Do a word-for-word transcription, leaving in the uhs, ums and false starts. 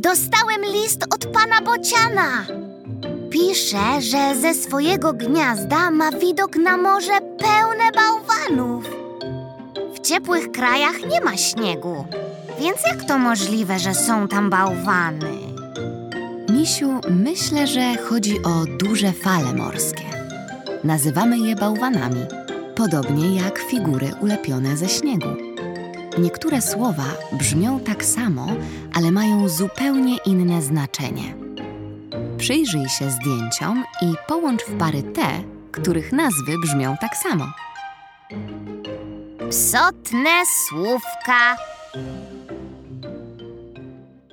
Dostałem list od pana Bociana. Pisze, że ze swojego gniazda ma widok na morze pełne bałwanów. W ciepłych krajach nie ma śniegu, więc jak to możliwe, że są tam bałwany? Misiu, myślę, że chodzi o duże fale morskie. Nazywamy je bałwanami, podobnie jak figury ulepione ze śniegu. Niektóre słowa brzmią tak samo, ale mają zupełnie inne znaczenie. Przyjrzyj się zdjęciom i połącz w pary te, których nazwy brzmią tak samo. Psotne słówka